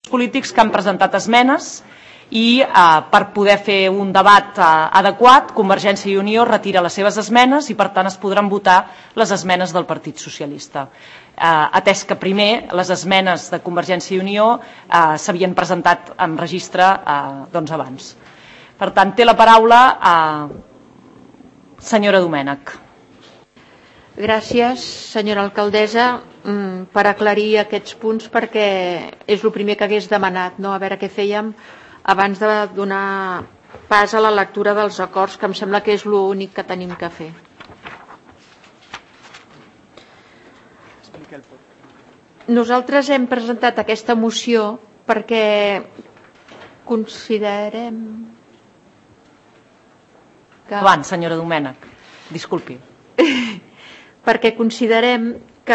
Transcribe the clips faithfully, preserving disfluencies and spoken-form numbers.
polítics que han presentat esmenes i per poder fer un debat adequat, Convergència i Unió retira les seves esmenes i per tant es podran votar les esmenes del Partit Socialista. Atès que primer les esmenes de Convergència i Unió s'havien presentat en registre abans. Per tant, té la paraula senyora Domènech. Gràcies, senyora alcaldessa, per aclarir aquests punts perquè és el primer que hagués demanat, a veure què fèiem abans de donar pas a la lectura dels acords, que em sembla que és l'únic que tenim que fer. Nosaltres hem presentat aquesta moció perquè considerem... Abans, senyora Domènech, disculpi. Perquè considerem que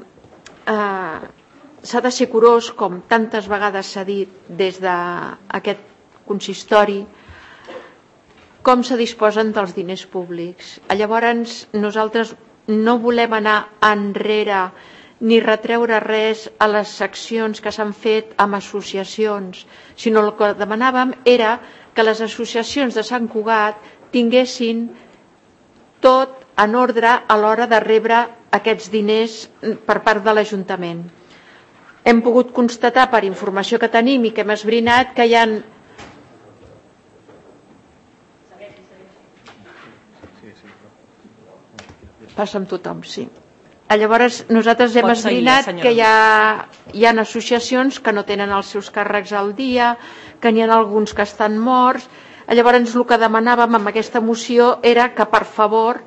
s'ha de ser curós, com tantes vegades s'ha dit des d'aquest consistori, com se disposen dels diners públics. Llavors, nosaltres no volem anar enrere ni retreure res a les accions que s'han fet amb associacions, sinó el que demanàvem era que les associacions de Sant Cugat tinguessin tot en ordre a l'hora de rebre aquests diners per part de l'Ajuntament. Hem pogut constatar per informació que tenim i que hem esbrinat que hi ha... Passa amb tothom, sí. Llavors, nosaltres hem esbrinat que hi ha, hi ha associacions que no tenen els seus càrrecs al dia, que n'hi ha alguns que estan morts. Llavors, el que demanàvem amb aquesta moció era que, per favor,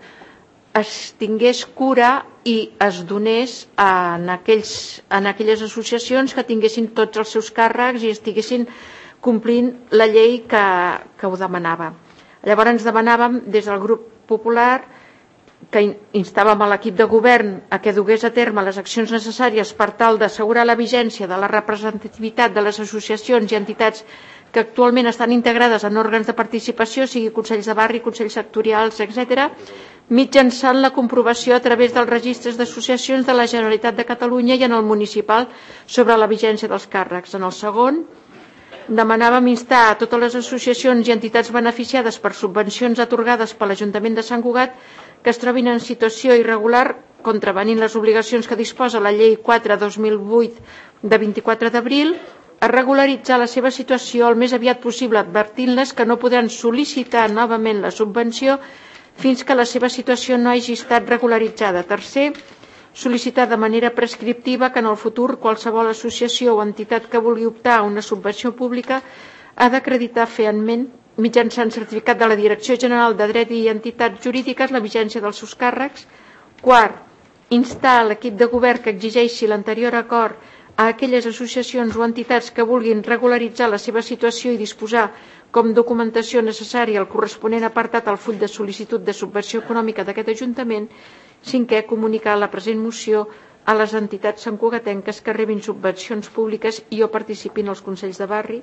es tingués cura i es donés en, aquells, en aquelles associacions que tinguessin tots els seus càrrecs i estiguessin complint la llei que, que ho demanava. Llavors ens demanàvem des del grup popular que instàvem a l'equip de govern a que dugués a terme les accions necessàries per tal d'assegurar la vigència de la representativitat de les associacions i entitats que actualment estan integrades en òrgans de participació, sigui consells de barri, consells sectorials, etcètera, mitjançant la comprovació a través dels registres d'associacions de la Generalitat de Catalunya i en el municipal sobre la vigència dels càrrecs. En el segon, demanàvem instar a totes les associacions i entitats beneficiades per subvencions atorgades per l'Ajuntament de Sant Cugat que es trobin en situació irregular, contravenint les obligacions que disposa la Llei quatre dos mil vuit de vint-i-quatre d'abril, a regularitzar la seva situació el més aviat possible, advertint-les que no podran sol·licitar novament la subvenció fins que la seva situació no hagi estat regularitzada. Tercer, sol·licitar de manera prescriptiva que en el futur qualsevol associació o entitat que vulgui optar a una subvenció pública ha d'acreditar feament, mitjançant certificat de la Direcció General de Dret i Entitats Jurídiques, la vigència dels seus càrrecs. Quart, instar a l'equip de govern que exigeixi l'anterior acord a aquelles associacions o entitats que vulguin regularitzar la seva situació i disposar com documentació necessària el corresponent apartat al full de sol·licitud de subvenció econòmica d'aquest Ajuntament. Cinquè, comunicar la present moció a les entitats santcugatenques que rebin subvencions públiques i o participin als consells de barri.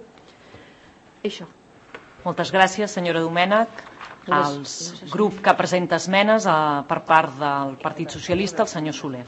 Això. Moltes gràcies, senyora Domènech. El grup que presenta esmenes per part del Partit Socialista, el senyor Soler.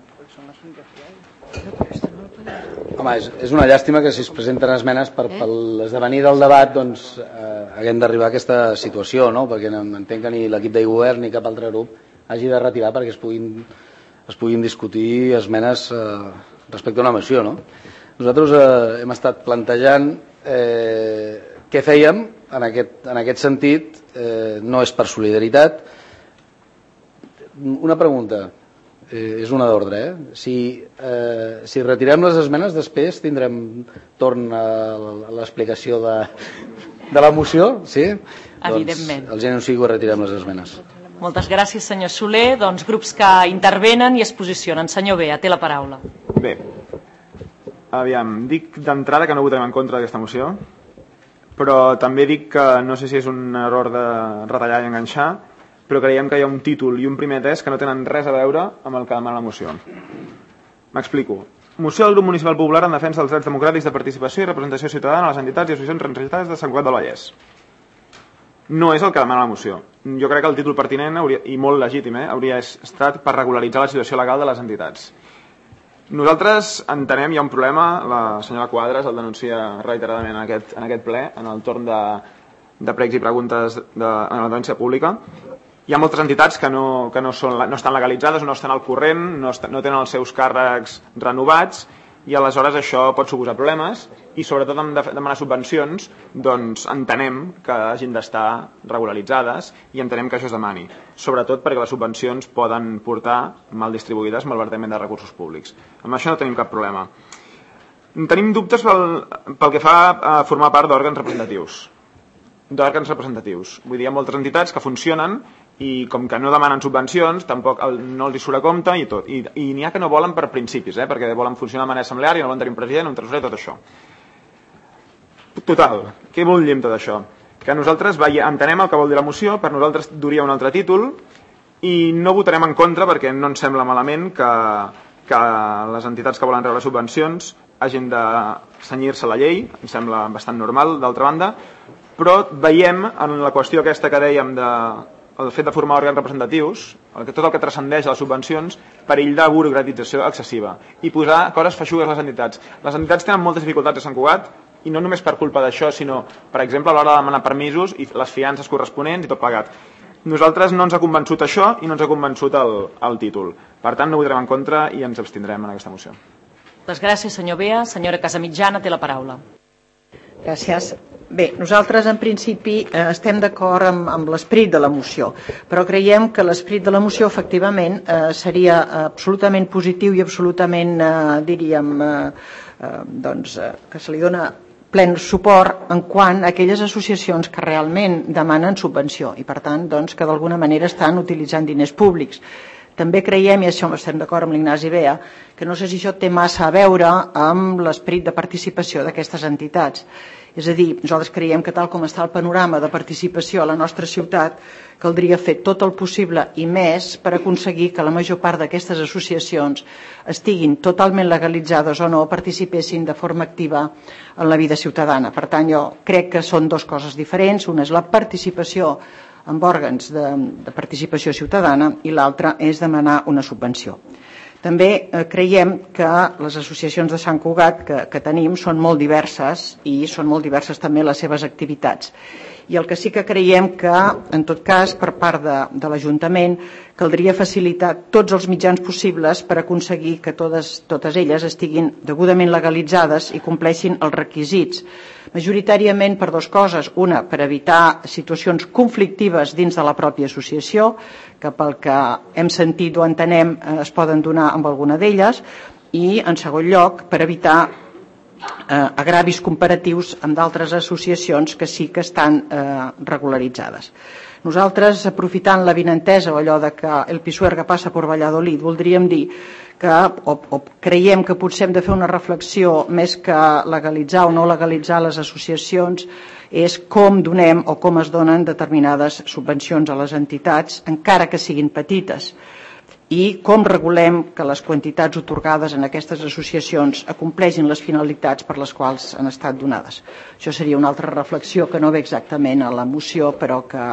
Home, és, és una llàstima que si es presenten esmenes per, per l'esdevenir del debat doncs eh, haguem d'arribar a aquesta situació, no? Perquè no entenc que ni l'equip de govern ni cap altre grup hagi de retirar perquè es puguin, es puguin discutir esmenes eh, respecte a una moció, no? Nosaltres eh, hem estat plantejant eh, què fèiem en aquest, en aquest sentit, eh, no és per solidaritat. Una pregunta. Eh, és una d'ordre, eh? Si, eh, si retirem les esmenes, després tindrem torn a l'explicació de, de la moció, sí? Evidentment. Doncs els anuncio que retirem les esmenes. Moltes gràcies, senyor Soler. Doncs grups que intervenen i es posicionen. Senyor Bea, té la paraula. Bé, aviam, dic d'entrada que no votarem en contra d'aquesta moció, però també dic que no sé si és un error de retallar i enganxar, però creiem que hi ha un títol i un primer test que no tenen res a veure amb el que demana la moció. M'explico. Moció del grup municipal popular en defensa dels drets democràtics de participació i representació ciutadana a les entitats i associacions representades de Sant Cugat del Vallès. No és el que demana la moció. Jo crec que el títol pertinent hauria, i molt legítim, eh, hauria estat per regularitzar la situació legal de les entitats. Nosaltres entenem, hi ha un problema, la senyora Quadras el denuncia reiteradament en aquest, en aquest ple, en el torn de, de pregs i preguntes de, en l'audiència pública. Hi ha moltes entitats que no, que no, són, no estan legalitzades, no estan al corrent, no, est, no tenen els seus càrrecs renovats, i aleshores això pot suposar problemes, i sobretot en demanar subvencions doncs entenem que hagin d'estar regularitzades i entenem que això es demani, sobretot perquè les subvencions poden portar mal distribuïdes malbaratament de recursos públics. Amb això no tenim cap problema. Tenim dubtes pel, pel que fa a formar part d'òrgans representatius. d'òrgans representatius. Vull dir, hi ha moltes entitats que funcionen i com que no demanen subvencions, tampoc el, no els hi surt a compte i tot. I, i n'hi ha que no volen per principis, eh? Perquè volen funcionar de manera assembleària, no volen tenir un president, un tresorer, tot això. Total, què vol dir amb tot això? Que nosaltres veiem, entenem el que vol dir la moció, per nosaltres duria un altre títol i no votarem en contra perquè no ens sembla malament que, que les entitats que volen rebre subvencions hagin de cenyir-se a la llei, em sembla bastant normal, d'altra banda, però veiem en la qüestió aquesta que dèiem de, el fet de formar òrgans representatius, el que, tot el que transcendeix a les subvencions, perill de burocratització excessiva i posar coses feixugues a les entitats. Les entitats tenen moltes dificultats a Sant Cugat i no només per culpa d'això, sinó, per exemple, a l'hora de demanar permisos i les fiances corresponents i tot plegat. Nosaltres no ens ha convençut això i no ens ha convençut el, el títol. Per tant, no votarem en contra i ens abstindrem en aquesta moció. Moltes gràcies, senyor Bea. Senyora Casamitjana té la paraula. Gràcies. Bé, nosaltres en principi eh, estem d'acord amb, amb l'esperit de la moció, però creiem que l'esperit de la moció efectivament eh, seria absolutament positiu i absolutament, eh, diríem, eh, eh, doncs, eh, que se li dona plen suport en quant a aquelles associacions que realment demanen subvenció i per tant doncs, que d'alguna manera estan utilitzant diners públics. També creiem, i això estem d'acord amb l'Ignasi Bea, que no sé si això té massa a veure amb l'esperit de participació d'aquestes entitats. És a dir, nosaltres creiem que tal com està el panorama de participació a la nostra ciutat, caldria fer tot el possible i més per aconseguir que la major part d'aquestes associacions estiguin totalment legalitzades o no, participessin de forma activa en la vida ciutadana. Per tant, jo crec que són dues coses diferents. Una és la participació amb òrgans de, de participació ciutadana i l'altra és demanar una subvenció. També eh, creiem que les associacions de Sant Cugat que, que tenim són molt diverses i són molt diverses també les seves activitats. I el que sí que creiem que, en tot cas, per part de, de l'Ajuntament, caldria facilitar tots els mitjans possibles per aconseguir que totes, totes elles estiguin degudament legalitzades i compleixin els requisits. Majoritàriament per dues coses. Una, per evitar situacions conflictives dins de la pròpia associació, que pel que hem sentit o entenem es poden donar amb alguna d'elles, i, en segon lloc, per evitar eh, agravis comparatius amb d'altres associacions que sí que estan eh, regularitzades. Nosaltres, aprofitant l'avinentesa o allò de que el Pisuerga passa per Valladolid, voldríem dir que o, o creiem que potser hem de fer una reflexió més que legalitzar o no legalitzar les associacions és com donem o com es donen determinades subvencions a les entitats, encara que siguin petites, i com regulem que les quantitats atorgades en aquestes associacions acompleixin les finalitats per les quals han estat donades. Això seria una altra reflexió que no ve exactament a la moció, però que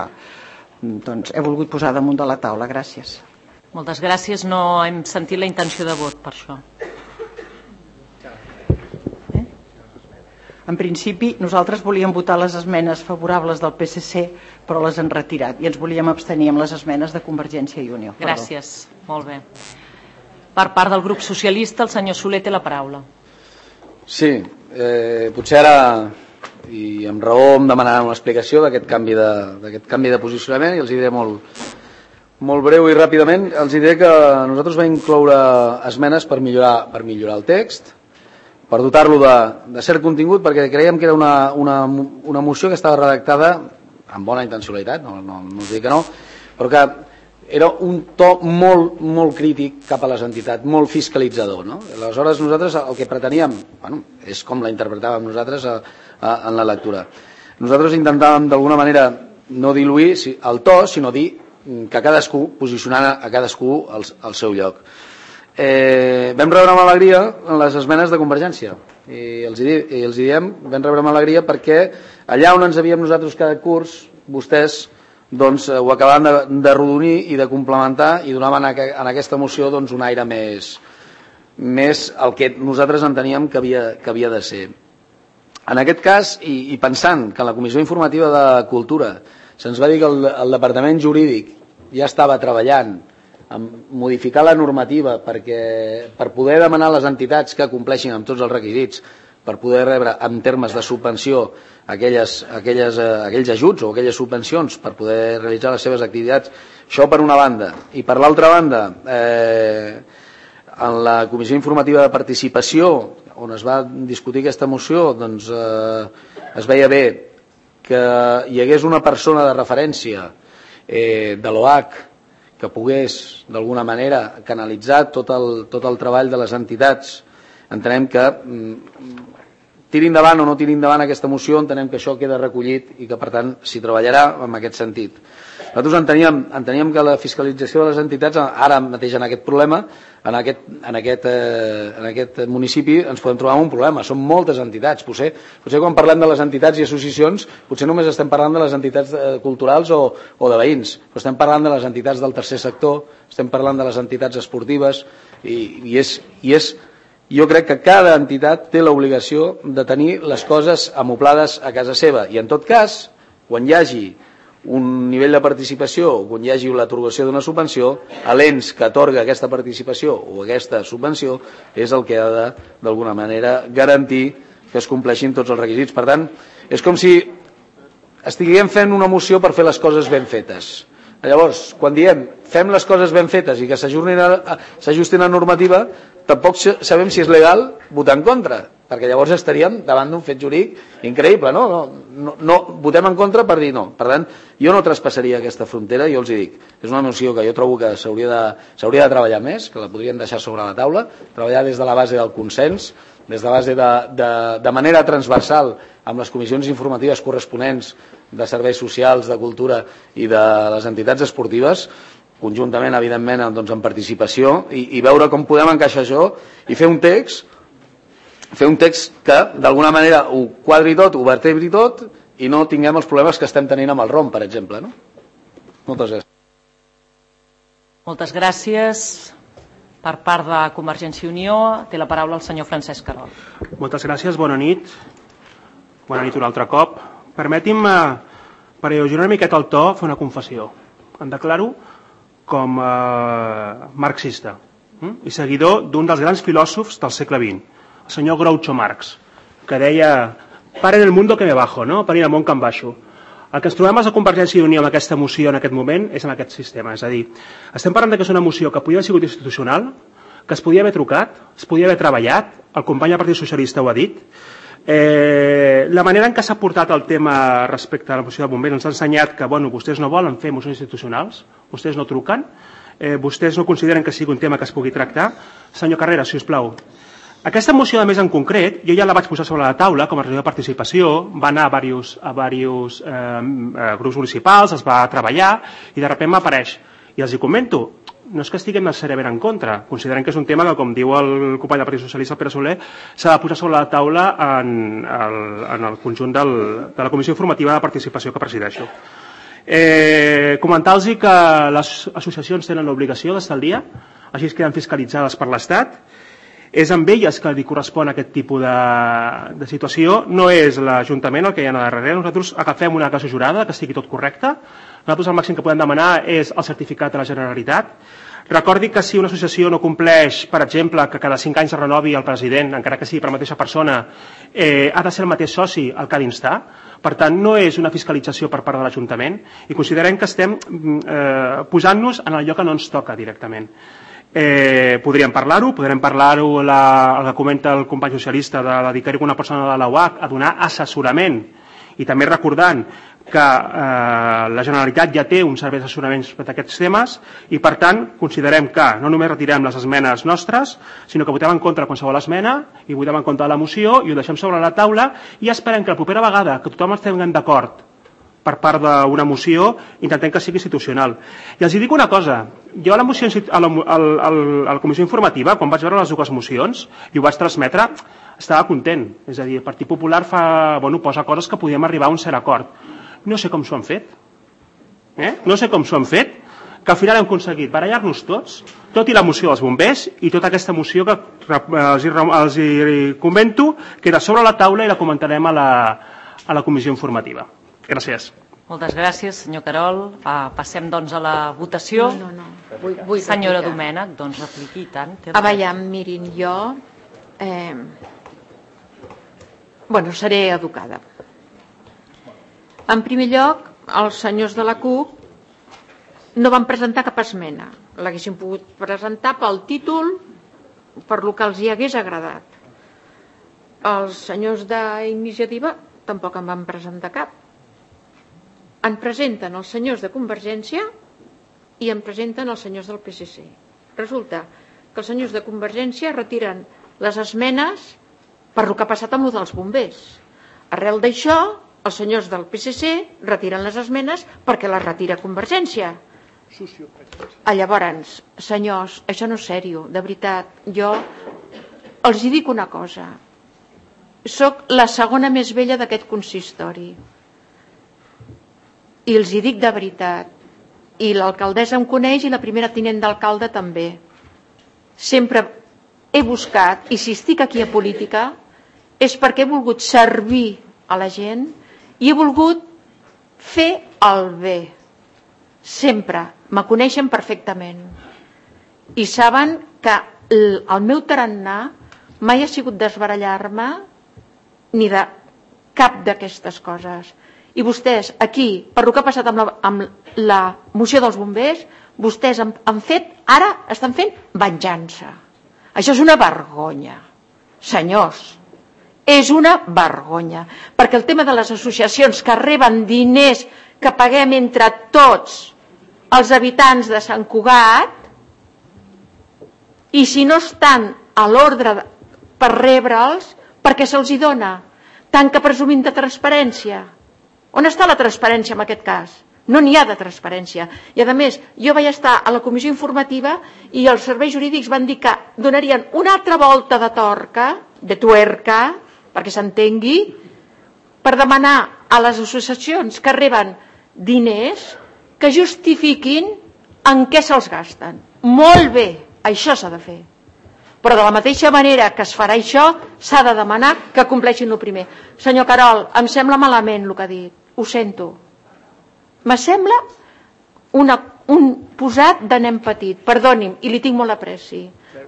doncs, he volgut posar damunt de la taula. Gràcies. Moltes gràcies. No hem sentit la intenció de vot per això. Eh? En principi, nosaltres volíem votar les esmenes favorables del P S C, però les han retirat i ens volíem abstenir amb les esmenes de Convergència i Unió. Gràcies. Perdó. Molt bé. Per part del grup socialista, el senyor Soler té la paraula. Sí, eh, potser ara, i amb raó, em demanaran una explicació d'aquest canvi, de, d'aquest canvi de posicionament i els diré molt, molt breu i ràpidament. Els diré que nosaltres vam incloure esmenes per millorar, per millorar el text, per dotar-lo de, de cert contingut, perquè creiem que era una, una, una moció que estava redactada amb bona intencionalitat, no, no, no us dic que no, però que era un to molt, molt crític cap a les entitats, molt fiscalitzador. No? Aleshores, nosaltres el que preteníem, bueno, és com la interpretàvem nosaltres a, a, en la lectura. Nosaltres intentàvem d'alguna manera no diluir el to, sinó dir que cadascú, posicionant a cadascú al, al seu lloc. Eh, vam rebre amb alegria les esmenes de Convergència i els, hi, i els hi diem, vam rebre amb alegria perquè allà on ens havíem nosaltres cada curs, vostès doncs, ho acabaven de, de rodonir i de complementar i donaven a, en aquesta moció doncs, un aire més, més el que nosaltres enteníem que havia, que havia de ser. En aquest cas, i, i pensant que la Comissió Informativa de Cultura se'ns va dir que el, el Departament Jurídic ja estava treballant en modificar la normativa perquè, per poder demanar a les entitats que compleixin amb tots els requisits per poder rebre en termes de subvenció aquelles, aquelles, eh, aquells ajuts o aquelles subvencions per poder realitzar les seves activitats. Això per una banda. I per l'altra banda, eh, en la Comissió Informativa de Participació, on es va discutir aquesta moció, doncs eh, es veia bé que hi hagués una persona de referència eh, de l'O H que pogués d'alguna manera canalitzar tot el, tot el treball de les entitats. Entenem que mm, tiri endavant o no tiri endavant aquesta moció, entenem que això queda recollit i que per tant s'hi treballarà en aquest sentit. Nosaltres enteníem, enteníem que la fiscalització de les entitats, ara mateix en aquest problema, en aquest, en aquest, eh, en aquest municipi ens podem trobar amb un problema. Són moltes entitats. Potser, potser quan parlem de les entitats i associacions, potser només estem parlant de les entitats eh, culturals o, o de veïns, però estem parlant de les entitats del tercer sector, estem parlant de les entitats esportives i, i, és, i és, jo crec que cada entitat té l'obligació de tenir les coses amoblades a casa seva i en tot cas, quan hi hagi un nivell de participació o quan hi hagi l'atorgació d'una subvenció, l'ens que atorga aquesta participació o aquesta subvenció és el que ha de, d'alguna manera, garantir que es compleixin tots els requisits. Per tant, és com si estiguem fent una moció per fer les coses ben fetes. Llavors, quan diem fem les coses ben fetes i que s'ajustin a la normativa, tampoc sabem si és legal votar en contra, perquè llavors estaríem davant d'un fet jurídic increïble, no? No, no, no votem en contra per dir no. Per tant, jo no traspassaria aquesta frontera, jo els hi dic. És una moció que jo trobo que s'hauria de, s'hauria de treballar més, que la podrien deixar sobre la taula, treballar des de la base del consens, des de la base de, de, de manera transversal amb les comissions informatives corresponents de serveis socials, de cultura i de les entitats esportives, conjuntament, evidentment, doncs, en participació, i, i veure com podem encaixar això i fer un text fer un text que, d'alguna manera, ho quadri tot, ho vertebri tot, i no tinguem els problemes que estem tenint amb el R O M, per exemple. No? Moltes gràcies. Moltes gràcies. Per part de Convergència i Unió, té la paraula el senyor Francesc Querol. Moltes gràcies, bona nit. Bona nit un altre cop. Permeti'm, per alleugerir una miqueta el to, fer una confessió. Em declaro com a marxista i seguidor d'un dels grans filòsofs del segle vint, el senyor Groucho Marx, que deia para en el mundo que me bajo, no? Per ir al món que em baixo. El que ens trobem a Convergència i Unió amb aquesta moció en aquest moment és en aquest sistema, és a dir, estem parlant que és una moció que podia haver sigut institucional, que es podia haver trucat, es podia haver treballat, el company del Partit Socialista ho ha dit. Eh, la manera en què s'ha portat el tema respecte a la moció de bombers ens ha ensenyat que bueno, vostès no volen fer mocions institucionals, vostès no truquen, eh, vostès no consideren que sigui un tema que es pugui tractar. Senyor Carreras, si us plau, aquesta moció, a més, en concret, jo ja la vaig posar sobre la taula com a reunió de participació, va anar a diversos, a diversos eh, grups municipals, es va treballar i de sobte m'apareix. I els hi comento, no és que estiguem necessàriament en contra, considerem que és un tema que, com diu el company del Partit Socialista, Pere Soler, s'ha de posar sobre la taula en el, en el conjunt del, de la Comissió Informativa de Participació que presideixo. Eh, comentar-los que les associacions tenen l'obligació d'estar al dia, així es queden fiscalitzades per l'Estat. És amb elles que li correspon aquest tipus de, de situació, no és l'Ajuntament el que hi ha a darrere. Nosaltres agafem una casa jurada, que estigui tot correcte. Nosaltres el màxim que podem demanar és el certificat de la Generalitat. Recordi que si una associació no compleix, per exemple, que cada cinc anys es renovi el president, encara que sigui per la mateixa persona, eh, ha de ser el mateix soci el que ha d'instar. Per tant, no és una fiscalització per part de l'Ajuntament i considerem que estem eh, posant-nos en allò que no ens toca directament. Eh, podríem parlar-ho, podrem parlar-ho el que comenta el company socialista de dedicar-hi una persona de la U H a donar assessorament i també recordant que eh, la Generalitat ja té un servei d'assessorament per aquests temes i per tant considerem que no només retirem les esmenes nostres sinó que votem en contra de qualsevol esmena i votem en contra de la moció i ho deixem sobre la taula i esperem que la propera vegada que tothom estigui d'acord per part d'una moció, intentem que sigui institucional. I els dic una cosa, jo a la, moció, a la, a la, a la comissió informativa, quan vaig veure les dues mocions, i ho vaig transmetre, estava content. És a dir, el Partit Popular fa, bueno, posa coses que podíem arribar a un cert acord. No sé com s'ho han fet. Eh? No sé com s'ho han fet, que al final hem aconseguit barallar-nos tots, tot i la moció dels bombers i tota aquesta moció que els hi, els hi comento, queda sobre la taula i la comentarem a la, a la comissió informativa. Gràcies. Moltes gràcies, senyor Querol. Uh, passem, doncs, a la votació. No, no, no. Vull, vull Senyora replicar. Domènech, doncs, repliqui, i tant. A veure, mirin, jo... Eh, bueno, seré educada. En primer lloc, els senyors de la CUP no van presentar cap esmena. L'haguessin pogut presentar pel títol, per lo que els hi hagués agradat. Els senyors d'iniciativa tampoc en van presentar cap. En presenten els senyors de Convergència i en presenten els senyors del P S C. Resulta que els senyors de Convergència retiren les esmenes per lo que ha passat amb lo dels bombers. Arrel d'això, els senyors del P S C retiren les esmenes perquè les retira Convergència. Llavors, senyors, això no és sèrio, de veritat. Jo els hi dic una cosa. Soc la segona més vella d'aquest consistori. I els hi dic de veritat. I l'alcaldessa em coneix i la primera tinent d'alcalde també. Sempre he buscat, i si estic aquí a política, és perquè he volgut servir a la gent i he volgut fer el bé. Sempre. Me coneixen perfectament. I saben que el meu tarannà mai ha sigut desbarallar-me ni de cap d'aquestes coses. I vostès, aquí, per el que ha passat amb la, amb la moció dels bombers, vostès han, han fet, ara estan fent venjança. Això és una vergonya. Senyors, és una vergonya. Perquè el tema de les associacions que reben diners que paguem entre tots els habitants de Sant Cugat, i si no estan a l'ordre per rebre'ls, perquè se'ls hi dona? Tant que presumim de transparència. On està la transparència en aquest cas? No n'hi ha de transparència. I a més, jo vaig estar a la comissió informativa i els serveis jurídics van dir que donarien una altra volta de torca, de tuerca, perquè s'entengui, per demanar a les associacions que reben diners que justifiquin en què se'ls gasten. Molt bé, això s'ha de fer. Però de la mateixa manera que es farà això, s'ha de demanar que compleixin el primer. Senyor Querol, em sembla malament el que ha dit. Ho sento. Me sembla una, un posat de nen petit. Perdoni'm, i li tinc molt apreci.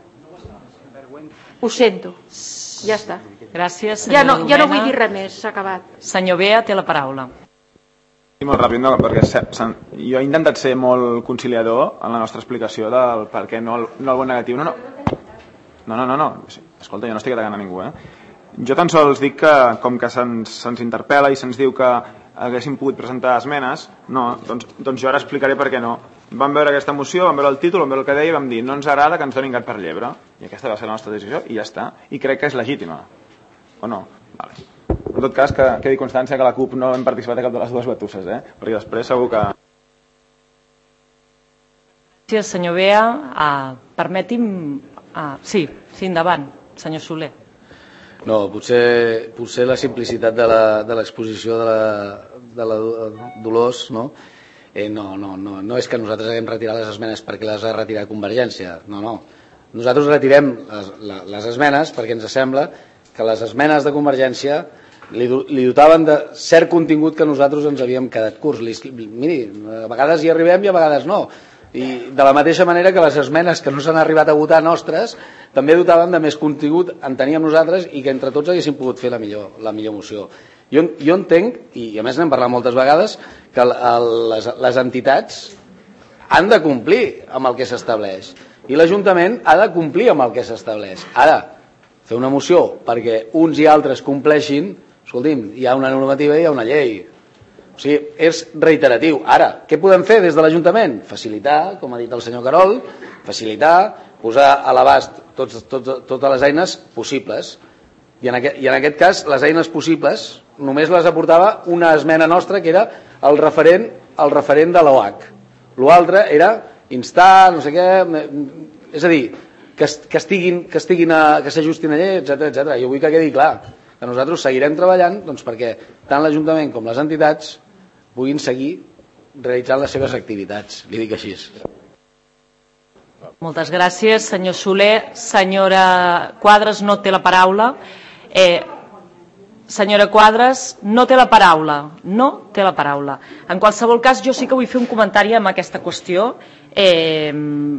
Ho sento. Ja està. Gràcies, ja senyora no, ja no Domènech. vull dir res més, s'ha acabat. Senyor Bea, té la paraula. Molt ràpid, no, perquè jo he intentat ser molt conciliador en la nostra explicació del per què no el, no el vot negatiu. No, no, no, no, no, no. Escolta, jo no estic atacant a ningú, eh? Jo tan sols dic que, com que se'ns se interpel·la i se'ns diu que haguéssim pogut presentar esmenes, no, doncs, doncs jo ara explicaré per què no. Vam veure aquesta moció, vam veure el títol, vam veure el que deia i vam dir no ens agrada que ens donin gat per llebre. I aquesta va ser la nostra decisió i ja està. I crec que és legítima. O no? Vale. En tot cas, que quedi constància que la CUP no hem participat a cap de les dues batusses, eh? Perquè després segur que... Gràcies, senyor Bea. Uh, permeti'm... Uh, sí, sí, endavant, senyor Soler. No, potser, potser la simplicitat de l'exposició de, la, de la Dolors, no? Eh, no, no, no, no és que nosaltres haguem retirat les esmenes perquè les ha retirat Convergència, no, no. Nosaltres retirem les, les esmenes perquè ens sembla que les esmenes de Convergència li, li dotaven de cert contingut que nosaltres ens havíem quedat curts. Li, miri, a vegades hi arribem i a vegades no. I de la mateixa manera que les esmenes que no s'han arribat a votar nostres també dotaven de més contingut, en teníem nosaltres, i que entre tots haguéssim pogut fer la millor, la millor moció. Jo, jo entenc, i a més n'hem parlat moltes vegades, que el, el, les, les entitats han de complir amb el que s'estableix i l'Ajuntament ha de complir amb el que s'estableix. Ara, fer una moció perquè uns i altres compleixin, escolti'm, hi ha una normativa i hi ha una llei. O sigui, és reiteratiu. Ara, què podem fer des de l'Ajuntament? Facilitar, com ha dit el senyor Querol, facilitar, posar a l'abast tots, tots, totes les eines possibles. I en, aquest, I en aquest cas, les eines possibles només les aportava una esmena nostra, que era el referent, el referent de l'O H. L'altre era instar, no sé què, és a dir, que, que estiguin, que estiguin a, que s'ajustin a llei, etcètera, etcètera. Jo vull que quedi clar que nosaltres seguirem treballant doncs, perquè tant l'Ajuntament com les entitats puguin seguir realitzant les seves activitats, li dic així. Moltes gràcies, senyor Soler. Senyora Quadras no té la paraula. Eh, senyora Quadras no té la paraula. No té la paraula. En qualsevol cas, jo sí que vull fer un comentari amb aquesta qüestió. Eh,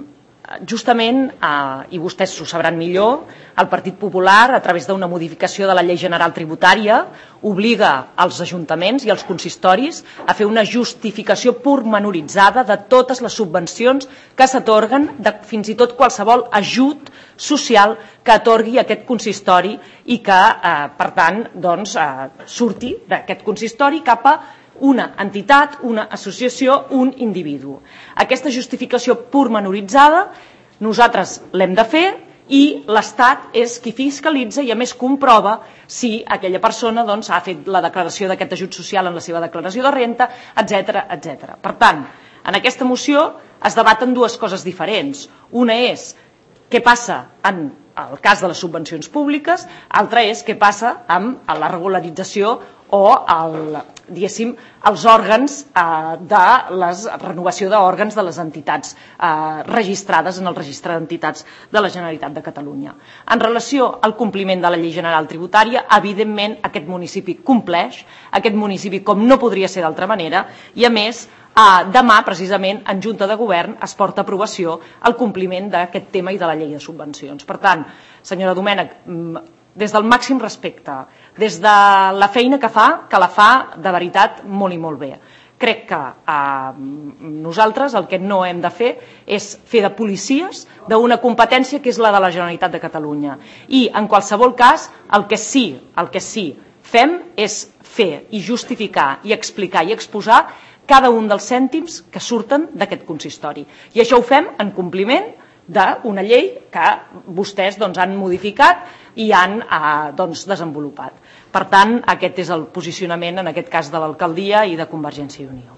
justament, eh, i vostès ho sabran millor, el Partit Popular, a través d'una modificació de la Llei General Tributària, obliga els ajuntaments i els consistoris a fer una justificació pormenoritzada de totes les subvencions que s'atorguen, de fins i tot qualsevol ajut social que atorgui aquest consistori i que, eh, per tant, doncs, eh, surti d'aquest consistori cap a una entitat, una associació, un individu. Aquesta justificació pormenoritzada nosaltres l'hem de fer i l'Estat és qui fiscalitza i a més comprova si aquella persona doncs, ha fet la declaració d'aquest ajut social en la seva declaració de renta, etcètera etcètera. Per tant, en aquesta moció es debaten dues coses diferents. Una és què passa en el cas de les subvencions públiques, l'altra és què passa amb la regularització o el, diguéssim, els òrgans eh, de la renovació d'òrgans de les entitats eh, registrades en el registre d'entitats de la Generalitat de Catalunya. En relació al compliment de la Llei General Tributària, evidentment aquest municipi compleix, aquest municipi com no podria ser d'altra manera, i a més eh, demà precisament en Junta de Govern es porta a aprovació el compliment d'aquest tema i de la llei de subvencions. Per tant, senyora Domènech, des del màxim respecte, des de la feina que fa, que la fa de veritat molt i molt bé. Crec que eh, nosaltres el que no hem de fer és fer de policies d'una competència que és la de la Generalitat de Catalunya. I en qualsevol cas el que sí, el que sí fem és fer i justificar i explicar i exposar cada un dels cèntims que surten d'aquest consistori. I això ho fem en compliment d'una llei que vostès doncs, han modificat i han eh, doncs, desenvolupat. Per tant, aquest és el posicionament, en aquest cas, de l'alcaldia i de Convergència i Unió.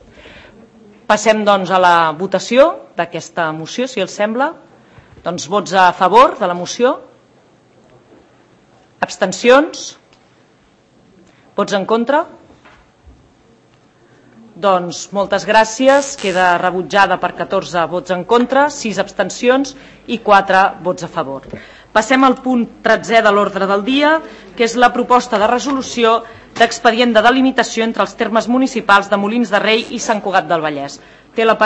Passem doncs, a la votació d'aquesta moció, si els sembla. Doncs vots a favor de la moció. Abstencions? Vots en contra? Doncs moltes gràcies. Queda rebutjada per catorze vots en contra, sis abstencions i quatre vots a favor. Passem al punt tretzè de l'ordre del dia, que és la proposta de resolució d'expedient de delimitació entre els termes municipals de Molins de Rei i Sant Cugat del Vallès. Té la